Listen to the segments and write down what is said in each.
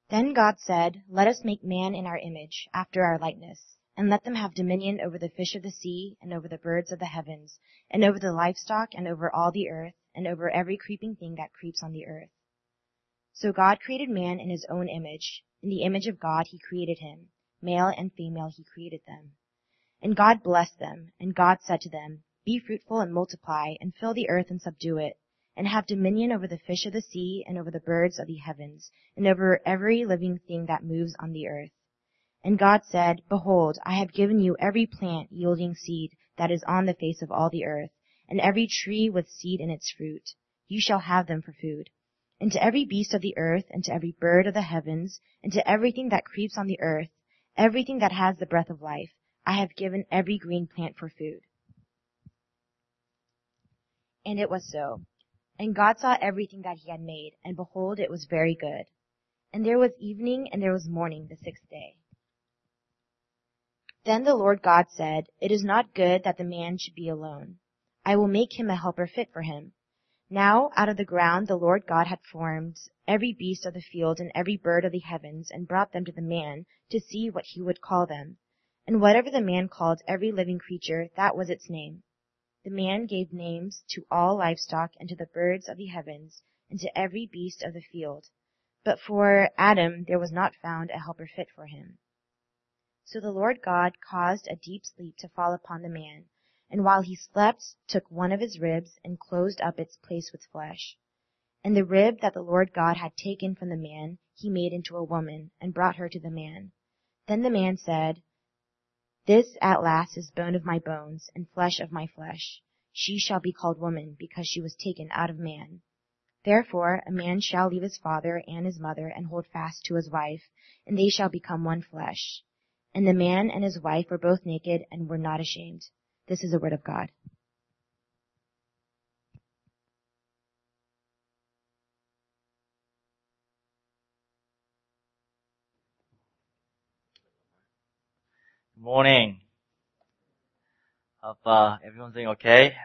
Then God said, "Let us make man in our image, after our likeness, and let them have dominion over the fish of the sea, and over the birds of the heavens, and over the livestock, and over all the earth, and over every creeping thing that creeps on the earth." So God created man in his own image. In the image of God he created him. Male and female he created them. And God blessed them, and God said to them, "Be fruitful and multiply, and fill the earth and subdue it, and have dominion over the fish of the sea, and over the birds of the heavens, and over every living thing that moves on the earth." And God said, "Behold, I have given you every plant yielding seed that is on the face of all the earth, and every tree with seed in its fruit. You shall have them for food. And to every beast of the earth, and to every bird of the heavens, and to everything that creeps on the earth, everything that has the breath of life, I have given every green plant for food." And it was so. And God saw everything that he had made, and behold, it was very good. And there was evening, and there was morning, the sixth day. Then the Lord God said, "It is not good that the man should be alone. I will make him a helper fit for him." Now out of the ground the Lord God had formed every beast of the field and every bird of the heavens, and brought them to the man to see what he would call them. And whatever the man called every living creature, that was its name. The man gave names to all livestock, and to the birds of the heavens, and to every beast of the field. But for Adam there was not found a helper fit for him. So the Lord God caused a deep sleep to fall upon the man, and while he slept, took one of his ribs, and closed up its place with flesh. And the rib that the Lord God had taken from the man he made into a woman, and brought her to the man. Then the man said, "This at last is bone of my bones, and flesh of my flesh. She shall be called woman, because she was taken out of man. Therefore a man shall leave his father and his mother, and hold fast to his wife, and they shall become one flesh." And the man and his wife were both naked, and were not ashamed. This is the word of God. Good morning. Hope everyone's doing okay.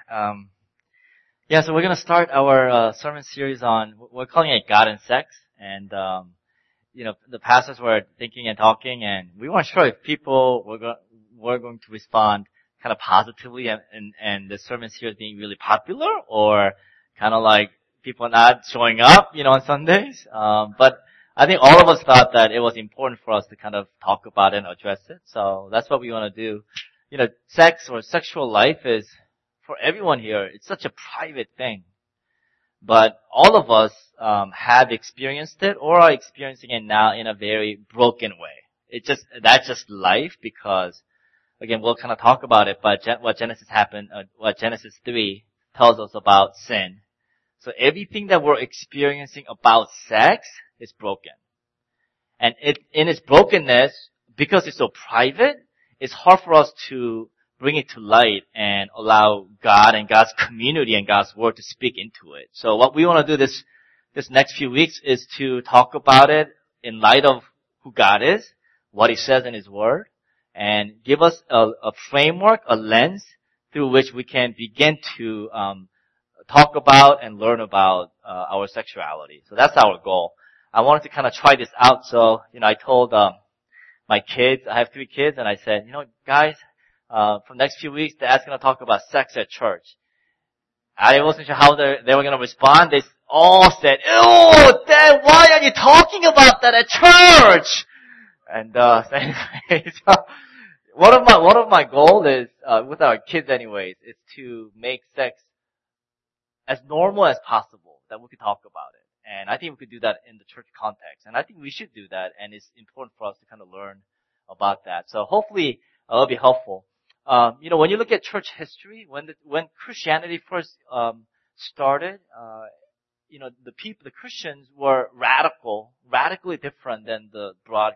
So we're going to start our sermon series on, we're calling it God and Sex. And, the pastors were thinking and talking, and we weren't sure if people were going to respond kind of positively and the sermon series being really popular, or kind of like people not showing up, on Sundays. But I think all of us thought that it was important for us to kind of talk about it and address it. So that's what we want to do. Sex or sexual life is, for everyone here, it's such a private thing. But all of us have experienced it or are experiencing it now in a very broken way. That's just life, because, again, we'll kind of talk about it, but what Genesis 3 tells us about sin. So everything that we're experiencing about sex is broken. And in its brokenness, because it's so private, it's hard for us to bring it to light and allow God and God's community and God's word to speak into it. So what we want to do this next few weeks is to talk about it in light of who God is, what he says in his word, and give us a framework, a lens through which we can begin to talk about and learn about our sexuality. So that's our goal. I wanted to kind of try this out. So, I told my kids, I have 3 kids, and I said, guys, for the next few weeks, Dad's going to talk about sex at church. I wasn't sure how they were going to respond. They all said, "Ew, Dad, why are you talking about that at church?" And anyway, so one of my goals is with our kids, anyways, is to make sex as normal as possible, that we could talk about it. And I think we could do that in the church context. And I think we should do that, and it's important for us to kind of learn about that. So hopefully it'll be helpful. When you look at church history, when Christianity first started, the Christians were radically different than the broader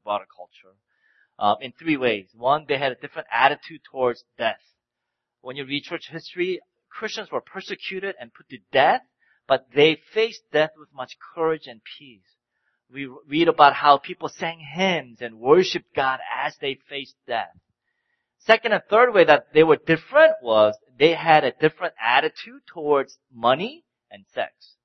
culture, in 3 ways. One, they had a different attitude towards death. When you read church history, Christians were persecuted and put to death, but they faced death with much courage and peace. We read about how people sang hymns and worshiped God as they faced death. Second and third way that they were different was they had a different attitude towards money and sex.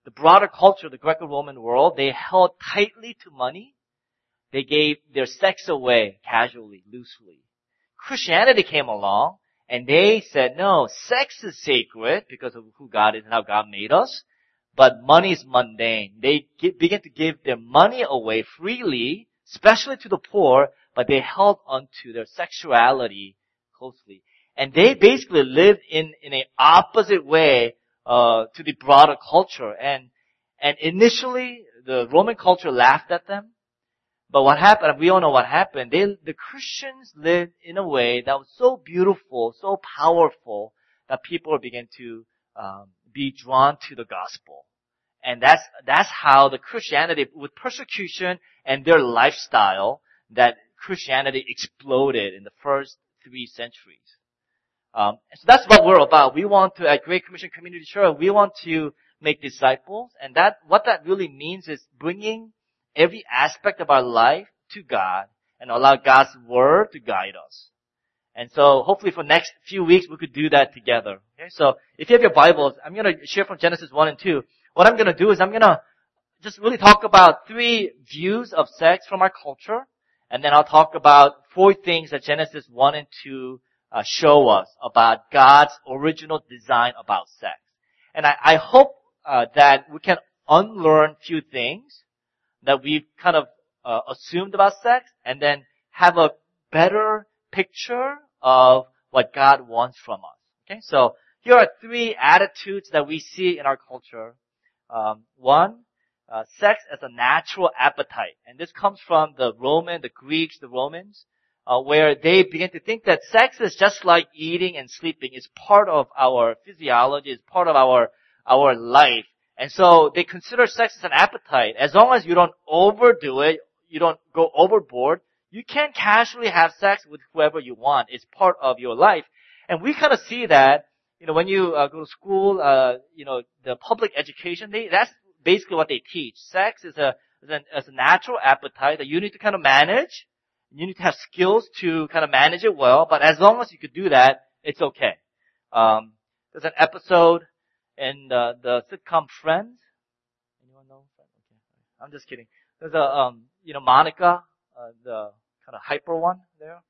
the broader culture, the Greco-Roman world, they held tightly to money. They gave their sex away casually, loosely. Christianity came along and they said, no, sex is sacred because of who God is and how God made us, but money is mundane. They began to give their money away freely, especially to the poor, but they held onto their sexuality closely. And they basically lived in an opposite way to the broader culture. And initially, the Roman culture laughed at them. But what happened, we all know what happened. The Christians lived in a way that was so beautiful, so powerful, that people began to be drawn to the gospel. And that's how the Christianity, with persecution and their lifestyle, that Christianity exploded in the first 3 centuries. So that's what we're about. We want to, at Great Commission Community Church, we want to make disciples, and what that really means is bringing every aspect of our life to God and allow God's Word to guide us. And so hopefully for next few weeks we could do that together. Okay? So if you have your Bibles, I'm going to share from Genesis 1 and 2. What I'm going to do is I'm going to just really talk about 3 views of sex from our culture, and then I'll talk about 4 things that Genesis 1 and 2 show us about God's original design about sex. And I hope that we can unlearn few things that we've kind of assumed about sex, and then have a better picture of what God wants from us. Okay, so here are 3 attitudes that we see in our culture. One, sex as a natural appetite, and this comes from the Greeks, the Romans, where they began to think that sex is just like eating and sleeping. It's part of our physiology. It's part of our life. And so they consider sex as an appetite. As long as you don't overdo it, you don't go overboard, you can casually have sex with whoever you want. It's part of your life. And we kind of see that, when you go to school, the public education, that's basically what they teach. Sex is a natural appetite that you need to kind of manage. You need to have skills to kind of manage it well, but as long as you could do that, it's okay. There's an episode in the sitcom Friends. Anyone know Friends? Okay. I'm just kidding. There's Monica, the kind of hyper one there.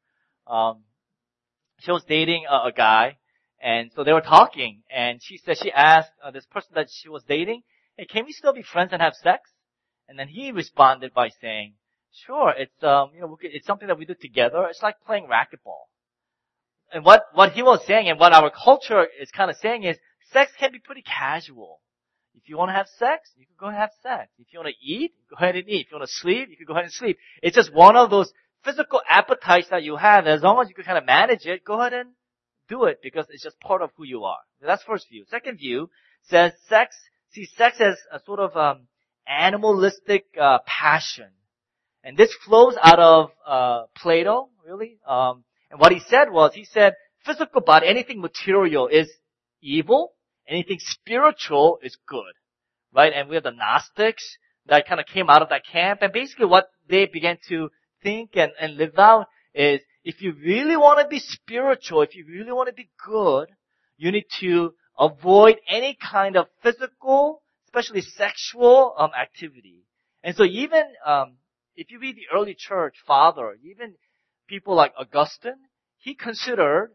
She was dating a guy, and so they were talking, and she asked this person that she was dating, hey, can we still be friends and have sex? And then he responded by saying, sure, it's something that we do together. It's like playing racquetball. And what he was saying, and what our culture is kind of saying, is sex can be pretty casual. If you want to have sex, you can go and have sex. If you want to eat, go ahead and eat. If you want to sleep, you can go ahead and sleep. It's just one of those physical appetites that you have. As long as you can kind of manage it, go ahead and do it, because it's just part of who you are. That's first view. Second view says sex as a sort of animalistic passion. And this flows out of Plato, really. And what he said physical body, anything material is evil. Anything spiritual is good, right? And we have the Gnostics that kind of came out of that camp. And basically what they began to think and live out is, if you really want to be spiritual, if you really want to be good, you need to avoid any kind of physical, especially sexual activity. And so even if you read the early church father, even people like Augustine, he considered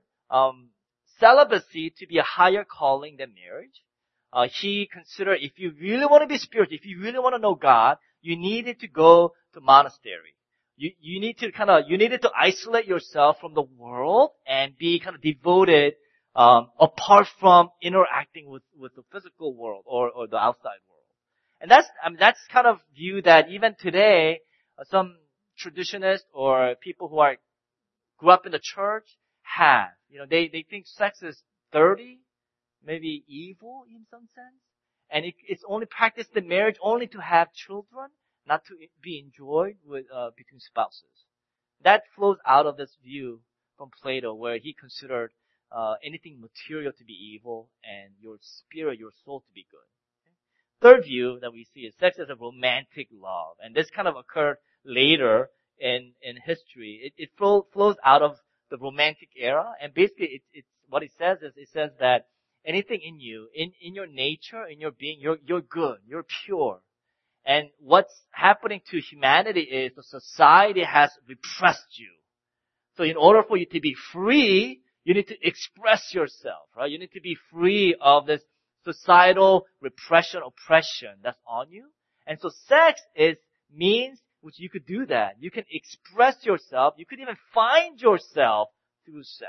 celibacy to be a higher calling than marriage. He considered, if you really want to be spiritual, if you really want to know God, you needed to go to monastery. You needed to isolate yourself from the world and be kind of devoted, apart from interacting with the physical world or the outside world. And that's kind of view that even today, some traditionists or people who grew up in the church have. They think sex is dirty, maybe evil in some sense. And it's only practiced in marriage only to have children, not to be enjoyed between spouses. That flows out of this view from Plato, where he considered anything material to be evil and your spirit, your soul to be good. Third view that we see is sex as a romantic love. And this kind of occurred later in history. It flows out of the romantic era. And basically, it's what it says is, it says that anything in you, in your nature, in your being, you're good, you're pure. And what's happening to humanity is the society has repressed you. So in order for you to be free, you need to express yourself, right? You need to be free of this societal repression, oppression that's on you. And so sex is means which you could do that. You can express yourself. You could even find yourself through sex.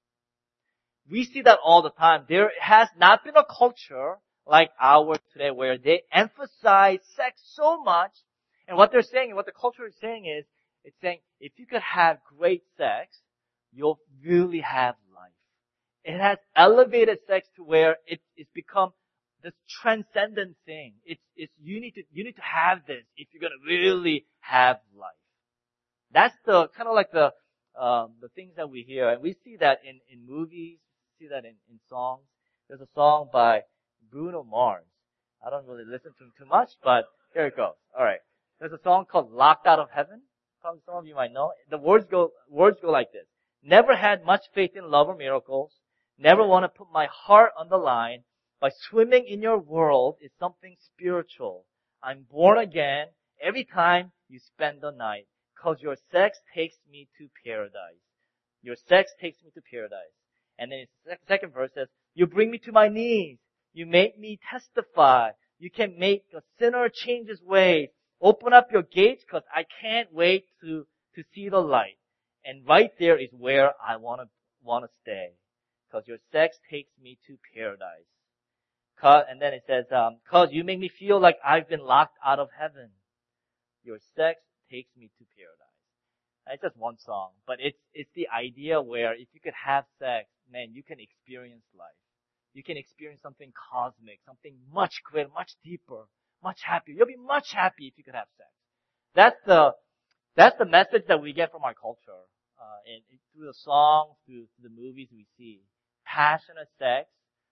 We see that all the time. There has not been a culture like ours today where they emphasize sex so much. And what they're saying, what the culture is saying is, it's saying, if you could have great sex, you'll really have life. It has elevated sex to where it's become this transcendent thing. You need to have this if you're gonna really have life. That's the, kind of like the things that we hear. And we see that in movies, we see that in songs. There's a song by Bruno Mars. I don't really listen to him too much, but here it goes. Alright. There's a song called Locked Out of Heaven. Probably some of you might know. The words go like this. Never had much faith in love or miracles. Never want to put my heart on the line. By swimming in your world is something spiritual. I'm born again every time you spend the night. Cause your sex takes me to paradise. Your sex takes me to paradise. And then the second verse says, you bring me to my knees. You make me testify. You can make a sinner change his ways. Open up your gates because I can't wait to see the light. And right there is where I want to stay. Because your sex takes me to paradise. And then it says, cause you make me feel like I've been locked out of heaven. Your sex takes me to paradise. It's just one song, but it's the idea where if you could have sex, man, you can experience life. You can experience something cosmic, something much greater, much deeper, much happier. You'll be much happy if you could have sex. That's the message that we get from our culture, through the songs, through the movies we see. Passionate sex,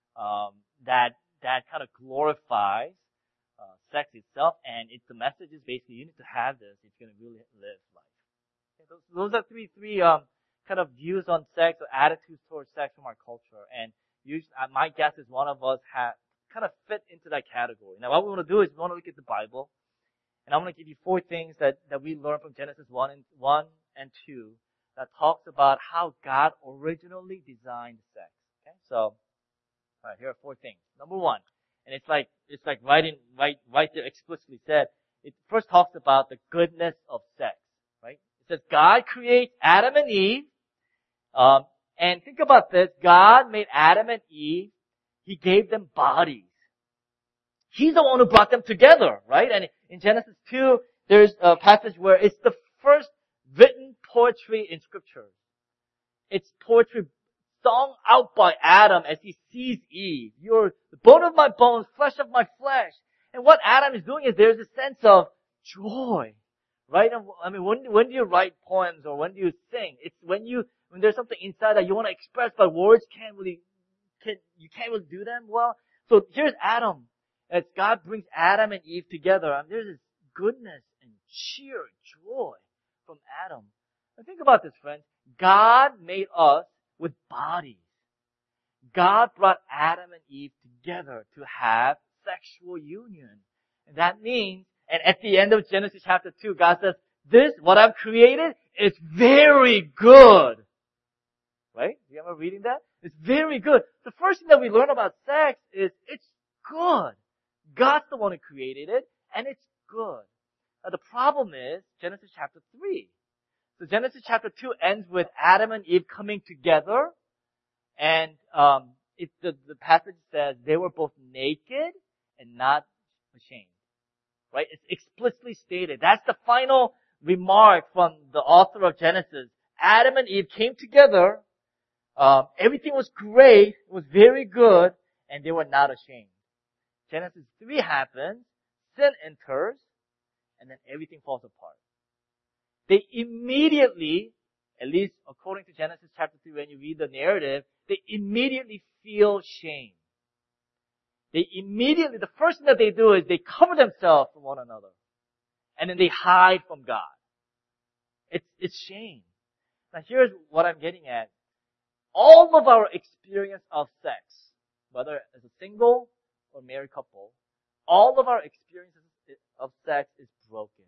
that kind of glorifies, sex itself, and the message is basically you need to have this if you're going to really live life. Okay, those are three kind of views on sex or attitudes towards sex from our culture, and usually, my guess is one of us kind of fit into that category. Now, what we want to do is we want to look at the Bible, and I'm going to give you 4 things that we learn from Genesis 1 and 2 that talks about how God originally designed sex. Okay, so, alright, here are 4 things. Number 1, and it's like right there explicitly said. It first talks about the goodness of sex, right? It says God creates Adam and Eve, and think about this. God made Adam and Eve. He gave them bodies. He's the one who brought them together, right? And in Genesis 2, there's a passage where it's the first written poetry in Scripture. It's poetry sung out by Adam as he sees Eve. You're the bone of my bones, flesh of my flesh. And what Adam is doing is there's a sense of joy, right? I mean, when do you write poems or when do you sing? It's when there's something inside that you want to express, but words can't really do them well. So here's Adam. As God brings Adam and Eve together, and there's this goodness and sheer joy from Adam. Now think about this, friends. God made us with bodies. God brought Adam and Eve together to have sexual union. And that means, and at the end of Genesis chapter 2, God says, this, what I've created, is very good. Right? Do you remember reading that? It's very good. The first thing that we learn about sex is it's good. God's the one who created it, and it's good. Now the problem is Genesis chapter 3. So Genesis chapter 2 ends with Adam and Eve coming together, and the passage says they were both naked and not ashamed. Right? It's explicitly stated. That's the final remark from the author of Genesis. Adam and Eve came together. Everything was great. It was very good, and they were not ashamed. Genesis 3 happens. Sin enters, and then everything falls apart. They immediately, at least according to Genesis chapter 3, when you read the narrative, they immediately feel shame. The first thing that they do is they cover themselves from one another. And then they hide from God. It's shame. Now here's what I'm getting at. All of our experience of sex, whether as a single or married couple, all of our experiences of sex is broken.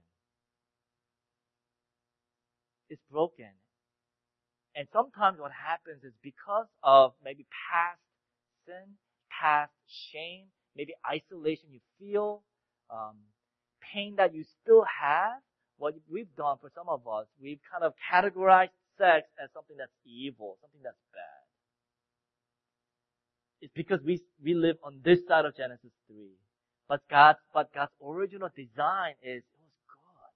It's broken. And sometimes what happens is because of maybe past sin, past shame, maybe isolation you feel, pain that you still have, what we've done for some of us, we've kind of categorized sex as something that's evil, something that's bad. It's because we live on this side of Genesis 3. But God's original design is, it was good.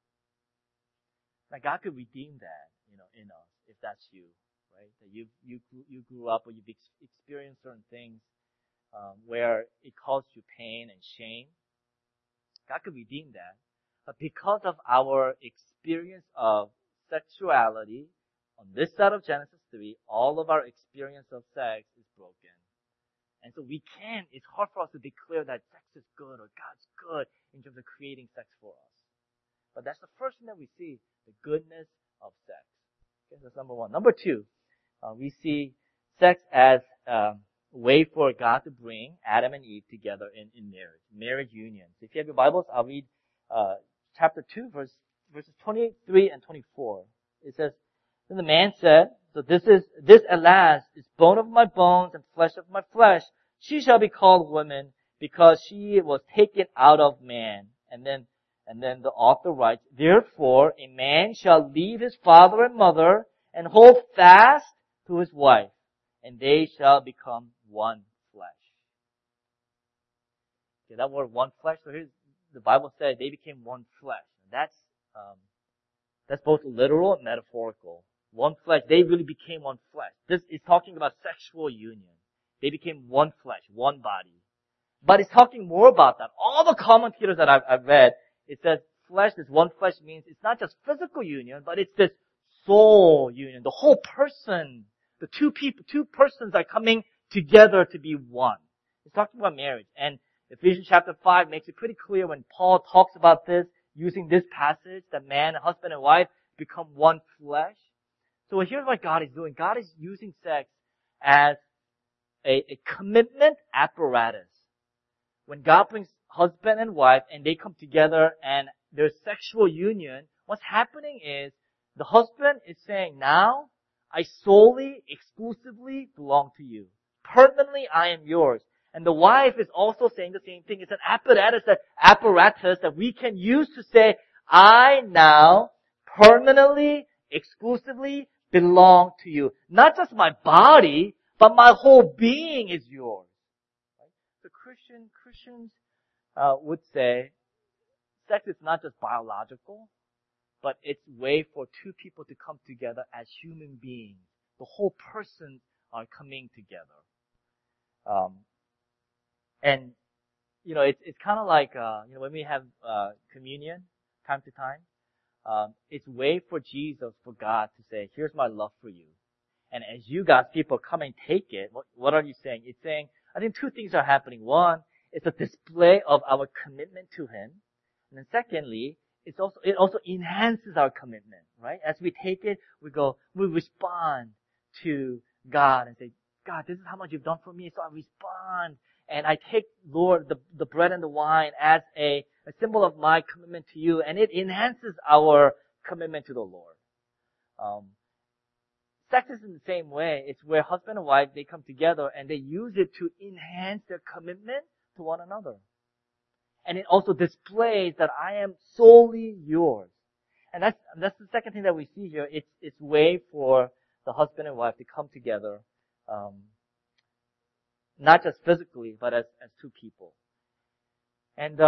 Now God could redeem that, in us, if that's you, right? That you grew up or you've experienced certain things, where it caused you pain and shame. God could redeem that. But because of our experience of sexuality, on this side of Genesis 3, all of our experience of sex is broken. And so it's hard for us to declare that sex is good or God's good in terms of creating sex for us. But that's the first thing that we see, the goodness of sex. Okay, that's number one. Number two, we see sex as a way for God to bring Adam and Eve together in marriage union. So if you have your Bibles, I'll read chapter 2, verses 23 and 24. It says, "Then the man said, so this at last is bone of my bones and flesh of my flesh. She shall be called woman because she was taken out of man." And then the author writes, "Therefore a man shall leave his father and mother and hold fast to his wife, and they shall become one flesh." Okay, that word one flesh, so here's the Bible says they became one flesh. That's both literal and metaphorical. One flesh, they really became one flesh. This is talking about sexual union. They became one flesh, one body. But it's talking more about that. All the commentators that I've read, it says this one flesh means it's not just physical union, but it's this soul union. The whole person, the two persons are coming together to be one. It's talking about marriage. And Ephesians chapter 5 makes it pretty clear when Paul talks about this, using this passage, that man, husband and wife become one flesh. So here's what God is doing. God is using sex as a commitment apparatus. When God brings husband and wife and they come together and there's sexual union, what's happening is the husband is saying, now I solely, exclusively belong to you. Permanently I am yours. And the wife is also saying the same thing. It's an apparatus that we can use to say, I now permanently, exclusively belong to you. Not just my body, but my whole being is yours. Right? So Christians would say sex is not just biological, but it's a way for two people to come together as human beings. The whole person are coming together. And it's kind of like when we have communion time to time. It's a way for Jesus, for God to say, here's my love for you. And as you God's people come and take it, what are you saying? It's saying, I think two things are happening. One, it's a display of our commitment to Him. And then secondly, it also enhances our commitment, right? As we take it, we respond to God and say, God, this is how much you've done for me, so I respond. And I take, Lord, the bread and the wine as a symbol of my commitment to you, and it enhances our commitment to the Lord. Sex is in the same way. It's where husband and wife, they come together and they use it to enhance their commitment to one another. And it also displays that I am solely yours. And that's the second thing that we see here. It's a way for the husband and wife to come together, not just physically, but as two people. And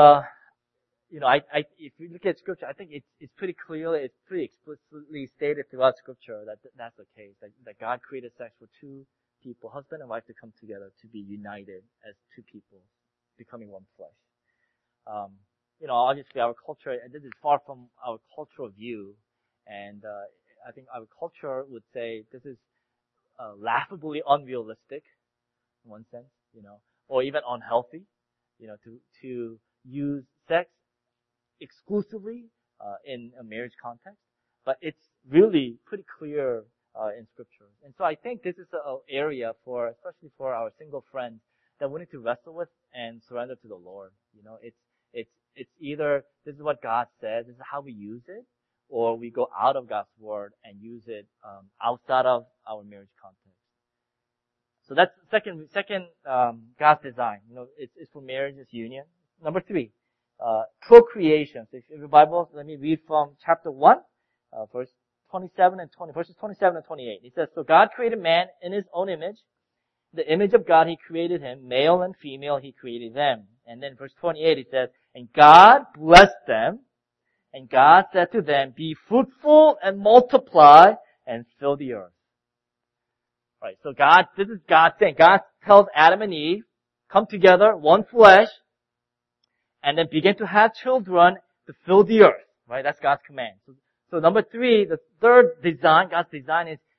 if you look at Scripture, I think it's pretty clearly, it's pretty explicitly stated throughout Scripture that that's the case, that God created sex for two people, husband and wife, to come together, to be united as two people, becoming one flesh. Obviously our culture, and this is far from our cultural view, and I think our culture would say this is laughably unrealistic, in one sense, or even unhealthy, to use sex exclusively in a marriage context, but it's really pretty clear in Scripture. And so I think this is an area especially for our single friends, that we need to wrestle with and surrender to the Lord. You know, it's either this is what God says, this is how we use it, or we go out of God's word and use it outside of our marriage context. So that's second God's design. You know, it's for marriage, it's union. Number 3, procreation. So if you have your Bible, let me read from chapter 1, verses 27 and 28. It says, "So God created man in His own image. The image of God He created him, male and female He created them." And then verse 28 it says, "And God blessed them, and God said to them, be fruitful and multiply and fill the earth." Right, so this is God saying. God tells Adam and Eve, come together, one flesh, and then begin to have children to fill the earth. Right, that's God's command. So number 3, the third design, God's design is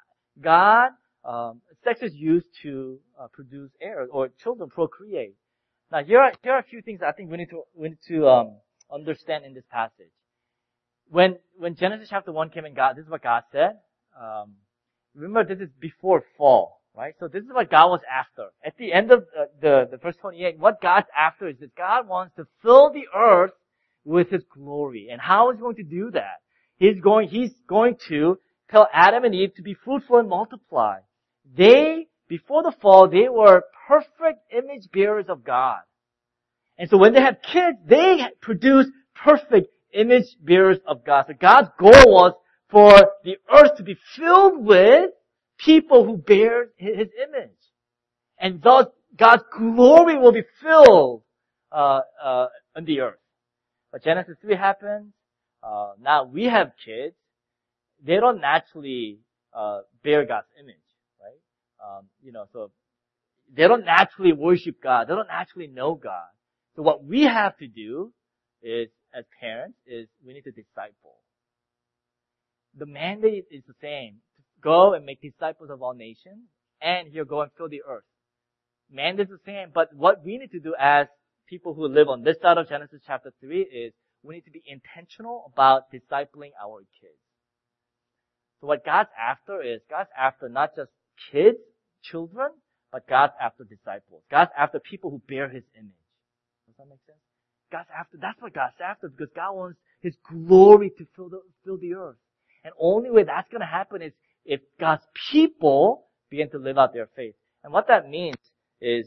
sex is used to produce heirs or children, procreate. Now here are a few things I think we need to understand in this passage. When Genesis chapter 1 came in, this is what God said. Remember, this is before fall, right? So this is what God was after. At the end of the verse 28, what God's after is that God wants to fill the earth with His glory. And how is He going to do that? He's going to tell Adam and Eve to be fruitful and multiply. Before the fall, they were perfect image bearers of God. And so when they have kids, they produce perfect image bearers of God. So God's goal was for the earth to be filled with people who bear His image. And thus, God's glory will be filled on the earth. But Genesis 3 happens. Now we have kids. They don't naturally bear God's image, right? So they don't naturally worship God. They don't naturally know God. So what we have to do is, as parents, is we need to disciple. The mandate is the same. Go and make disciples of all nations, and here go and fill the earth. Mandate is the same, but what we need to do as people who live on this side of Genesis chapter 3 is we need to be intentional about discipling our kids. So what God's after not just kids, children, but God's after disciples. God's after people who bear His image. Does that make sense? That's what God's after, because God wants His glory to fill the earth. And only way that's going to happen is if God's people begin to live out their faith. And what that means is,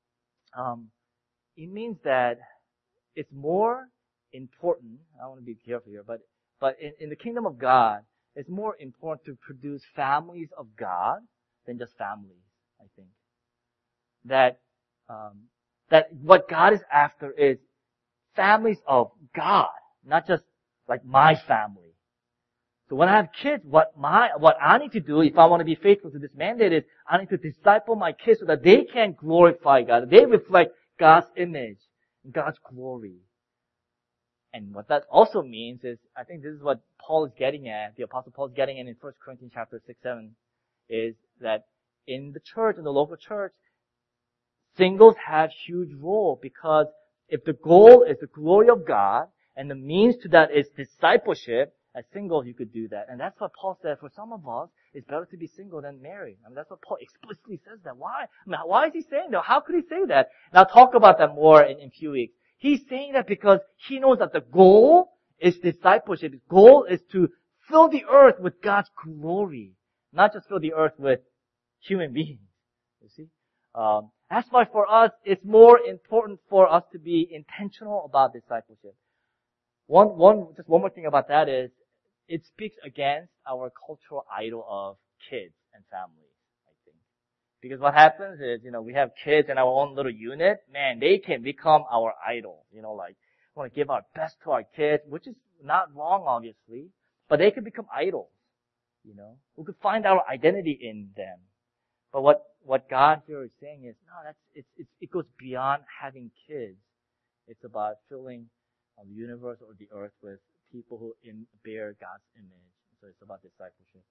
it means that it's more important. I want to be careful here, but in the kingdom of God, it's more important to produce families of God than just families, I think. That what God is after is families of God, not just like my family. So when I have kids, what I need to do if I want to be faithful to this mandate is I need to disciple my kids so that they can glorify God. They reflect God's image, God's glory. And what that also means is, I think this is what Paul is getting at, the Apostle Paul is getting at in 1 Corinthians chapter 6-7, is that in the church, in the local church, singles have huge role, because if the goal is the glory of God, and the means to that is discipleship, as singles you could do that. And that's what Paul said, for some of us, it's better to be single than married. I mean, that's what Paul explicitly says that. Why? I mean, why is he saying that? How could he say that? And I'll talk about that more in a few weeks. He's saying that because he knows that the goal is discipleship. The goal is to fill the earth with God's glory, not just fill the earth with human beings. You see? That's why for us, it's more important for us to be intentional about discipleship. Just one more thing about that is, it speaks against our cultural idol of kids and families, I think. Because what happens is, we have kids in our own little unit, man, they can become our idol. Like, we want to give our best to our kids, which is not wrong, obviously, but they can become idols. We could find our identity in them. But what God here is saying is, no, it goes beyond having kids. It's about filling the universe or the earth with people who bear God's image. So it's about discipleship.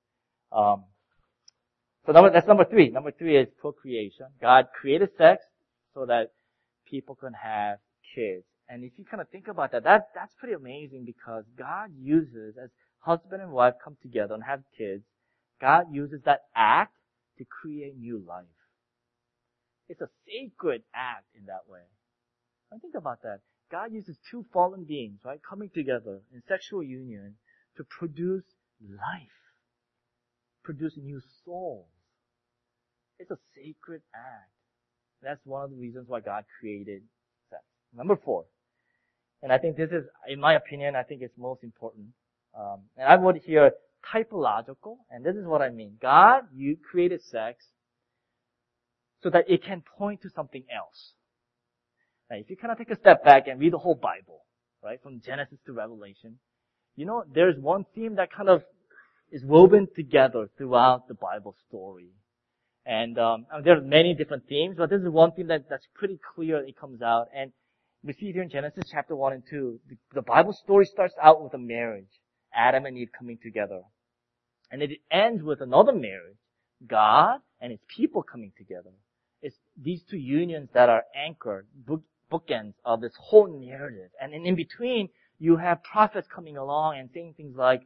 That's number 3. Number 3 is procreation. God created sex so that people can have kids. And if you kind of think about that's pretty amazing, because God uses, as husband and wife come together and have kids, God uses that act to create new life. It's a sacred act in that way. I think about that. God uses two fallen beings, right, coming together in sexual union to produce life, produce new souls. It's a sacred act. That's one of the reasons why God created sex. Number 4. And I think this is, in my opinion, I think it's most important. And I would hear typological, and this is what I mean. God, you created sex so that it can point to something else. Now, if you kind of take a step back and read the whole Bible, right, from Genesis to Revelation, there's one theme that kind of is woven together throughout the Bible story. And there are many different themes, but this is one theme that's pretty clear. It comes out, and we see it here in Genesis chapter 1 and 2. The Bible story starts out with a marriage, Adam and Eve coming together, and it ends with another marriage, God and His people coming together. It's these two unions that are anchored, bookends of this whole narrative, and in between you have prophets coming along and saying things like,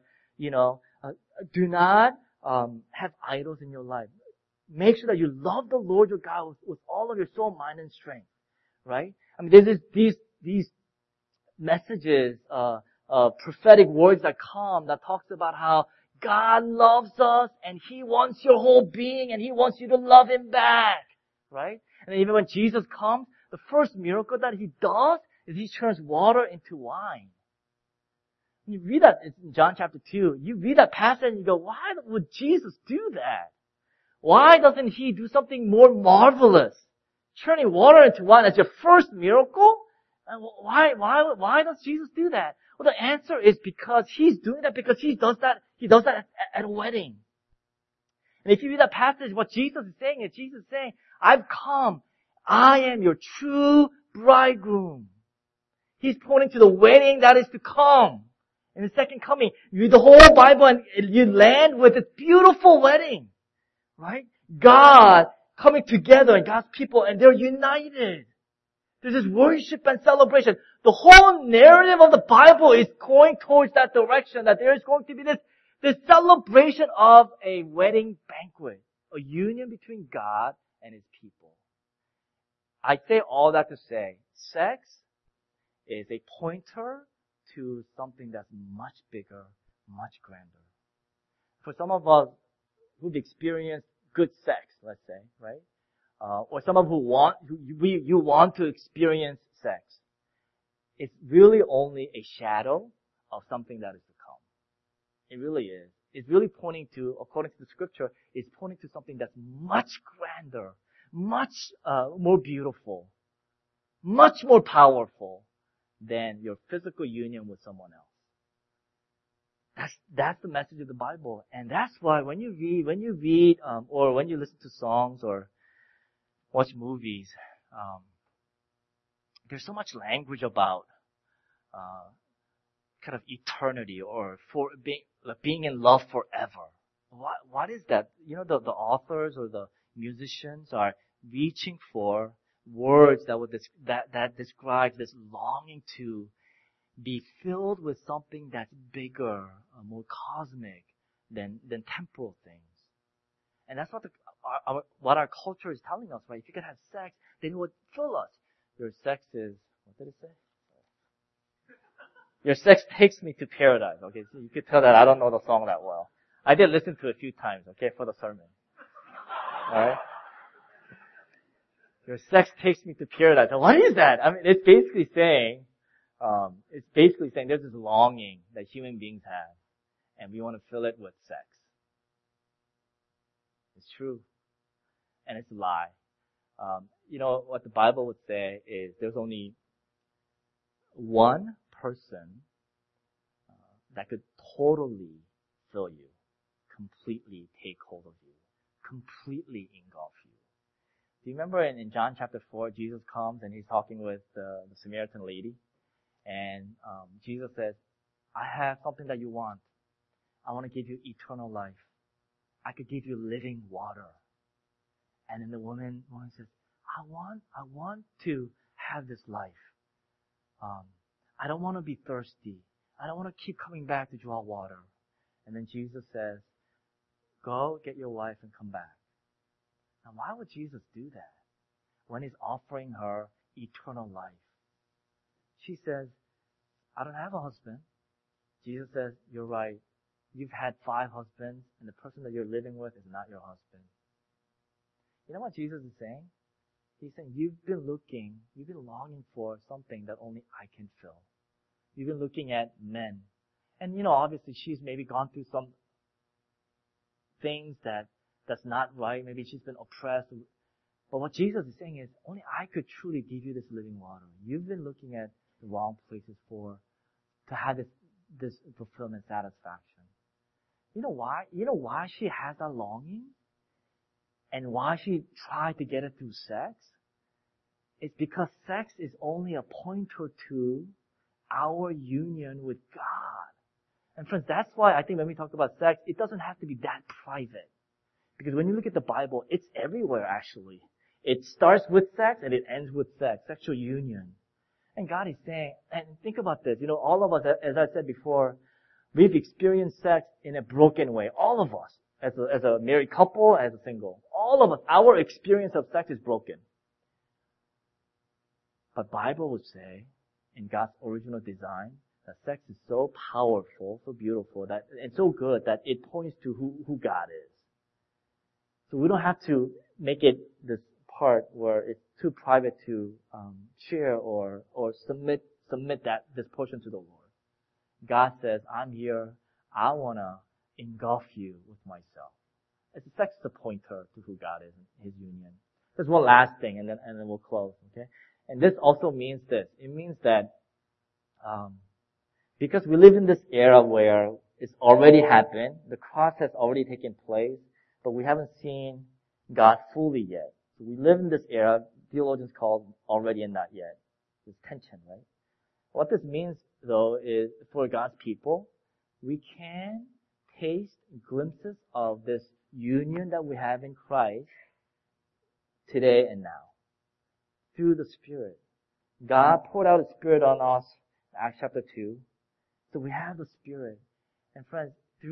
do not have idols in your life. Make sure that you love the Lord your God with all of your soul, mind, and strength. Right? I mean, there's these messages, prophetic words that come that talks about how God loves us and He wants your whole being and He wants you to love Him back. Right? And even when Jesus comes, the first miracle that He does is He turns water into wine. You read that in John chapter 2. You read that passage and you go, why would Jesus do that? Why doesn't He do something more marvelous? Turning water into wine as your first miracle? And why does Jesus do that? Well, the answer is because He's doing that because He does that at a wedding. And if you read that passage, what Jesus is saying, I've come. I am your true bridegroom. He's pointing to the wedding that is to come. In the second coming, you read the whole Bible and you land with this beautiful wedding. Right? God coming together and God's people, and they're united. There's this worship and celebration. The whole narrative of the Bible is going towards that direction, that there is going to be this celebration of a wedding banquet, a union between God and His people. I say all that to say, sex is a pointer to something that's much bigger, much grander. For some of us who've experienced good sex, let's say, right? Or some of you want to experience sex. It's really only a shadow of something that is to come. It really is. It's really pointing to, according to the scripture, it's pointing to something that's much grander, much more beautiful, much more powerful than your physical union with someone else. That's the message of the Bible, and that's why when you read, or when you listen to songs or watch movies, there's so much language about kind of eternity or for being in love forever. What is that? The authors or the musicians are reaching for words that describe this longing to be filled with something that's bigger, more cosmic than temporal things. And that's what our culture is telling us, right? If you can have sex, then it would fill us. Your sex is, what did it say? Your sex takes me to paradise. Okay, so you could tell that I don't know the song that well. I did listen to it a few times, okay, for the sermon. Alright? Your sex takes me to paradise. Now, what is that? I mean, it's basically saying there's this longing that human beings have, and we want to fill it with sex. It's true. And it's a lie. What the Bible would say is there's only one person that could totally fill you, completely take hold of you, completely engulf you. Do you remember in John chapter 4, Jesus comes and He's talking with the Samaritan lady, and Jesus says, I have something that you want. I want to give you eternal life. I could give you living water. And then the woman says, I want to have this life. I don't want to be thirsty. I don't want to keep coming back to draw water. And then Jesus says, go get your wife and come back. Now, why would Jesus do that? when He's offering her eternal life. She says, I don't have a husband. Jesus says, you're right. You've had 5 husbands, and the person that you're living with is not your husband. You know what Jesus is saying? He's saying, you've been longing for something that only I can fill. You've been looking at men. And obviously she's maybe gone through some things that's not right. Maybe she's been oppressed. But what Jesus is saying is, only I could truly give you this living water. You've been looking at the wrong places to have this fulfillment, satisfaction. You know why? You know why she has that longing? And why she tried to get it through sex? It's because sex is only a pointer to our union with God. And friends, that's why I think when we talk about sex, it doesn't have to be that private. Because when you look at the Bible, it's everywhere actually. It starts with sex and it ends with sex, sexual union. And God is saying, and think about this, all of us, as I said before, we've experienced sex in a broken way. All of us, as a married couple, as a single. All of us, our experience of sex is broken. But Bible would say, in God's original design, that sex is so powerful, so beautiful, and so good that it points to who God is. So we don't have to make it this part where it's too private to share or submit this portion to the Lord. God says, I'm here. I want to engulf you with myself. It's sex is a pointer to who God is in His union. There's one last thing, and then we'll close. Okay, and this also means this. It means that because we live in this era where it's already happened, the cross has already taken place, but we haven't seen God fully yet. So we live in this era. Theologians call already and not yet. There's tension, right? What this means, though, is for God's people, we can taste glimpses of this union that we have in Christ today and now through the Spirit. God poured out His Spirit on us, Acts chapter 2. So we have the Spirit. And friends, it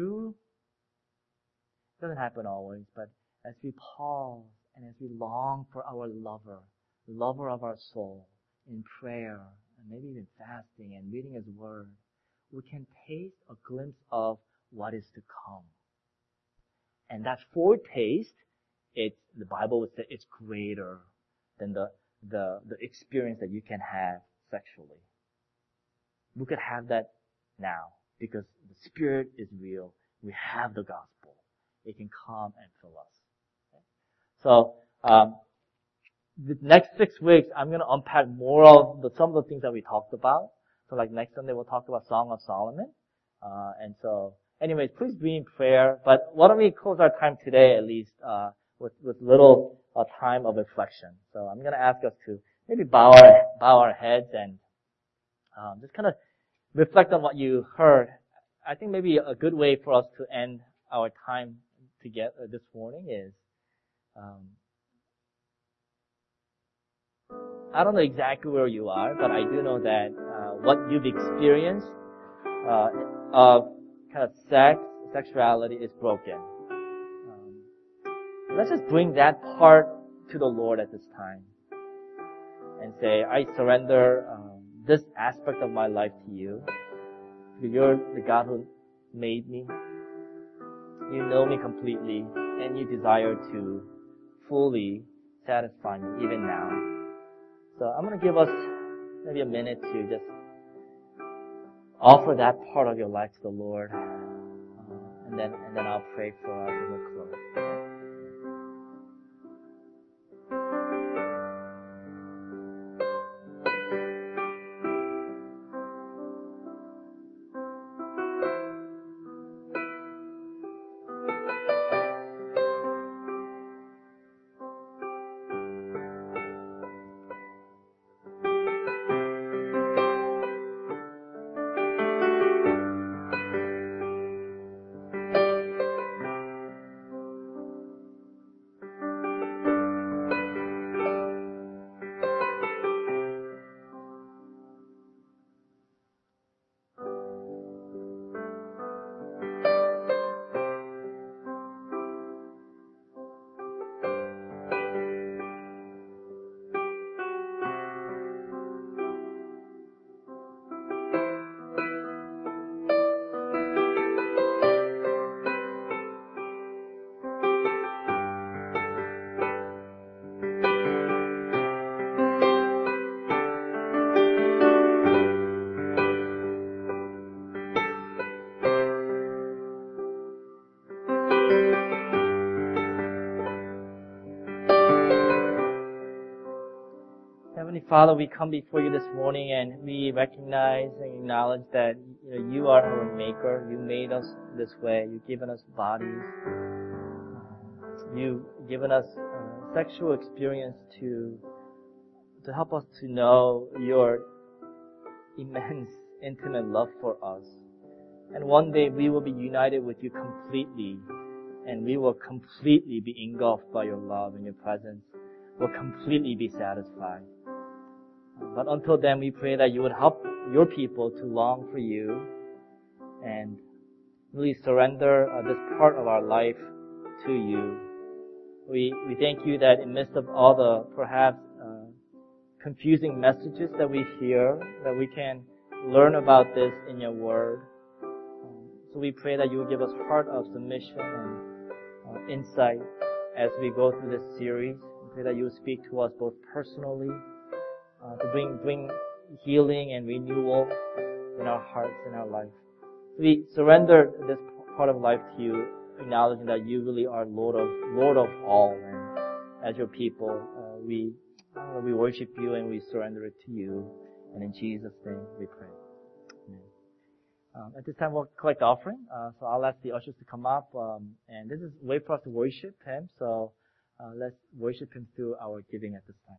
doesn't happen always, but as we pause and as we long for our lover of our soul, in prayer, and maybe even fasting and reading His Word, we can taste a glimpse of what is to come. And that foretaste, the Bible would say it's greater than the experience that you can have sexually. We could have that now because the Spirit is real. We have the gospel. It can come and fill us. Okay? So, the next 6 weeks, I'm going to unpack more of some of the things that we talked about. So like next Sunday, we'll talk about Song of Solomon. And so, anyways, please be in prayer. But why don't we close our time today at least, with little time of reflection. So I'm going to ask us to maybe bow our heads and, just kind of reflect on what you heard. I think maybe a good way for us to end our time together this morning is, I don't know exactly where you are, but I do know that what you've experienced of kind of sexuality is broken. Let's just bring that part to the Lord at this time and say, I surrender this aspect of my life to you. You're the God who made me. You know me completely, and you desire to fully satisfy me even now. So I'm going to give us maybe a minute to just offer that part of your life to the Lord, and then I'll pray for us and we'll close. Heavenly Father, we come before you this morning and we recognize and acknowledge that you are our maker. You made us this way. You've given us bodies. You've given us sexual experience to help us to know your immense, intimate love for us. And one day we will be united with you completely, and we will completely be engulfed by your love and your presence. We'll completely be satisfied. But until then, we pray that you would help your people to long for you and really surrender this part of our life to you. We thank you that in the midst of all the perhaps confusing messages that we hear, that we can learn about this in your word. So we pray that you will give us heart of submission and insight as we go through this series. We pray that you will speak to us both personally, to bring healing and renewal in our hearts and our life. We surrender this part of life to you, acknowledging that you really are Lord of all. And as your people, we worship you and we surrender it to you. And in Jesus' name we pray. Amen. At this time we'll collect the offering. So I'll ask the ushers to come up. And this is a way for us to worship Him. So let's worship Him through our giving at this time.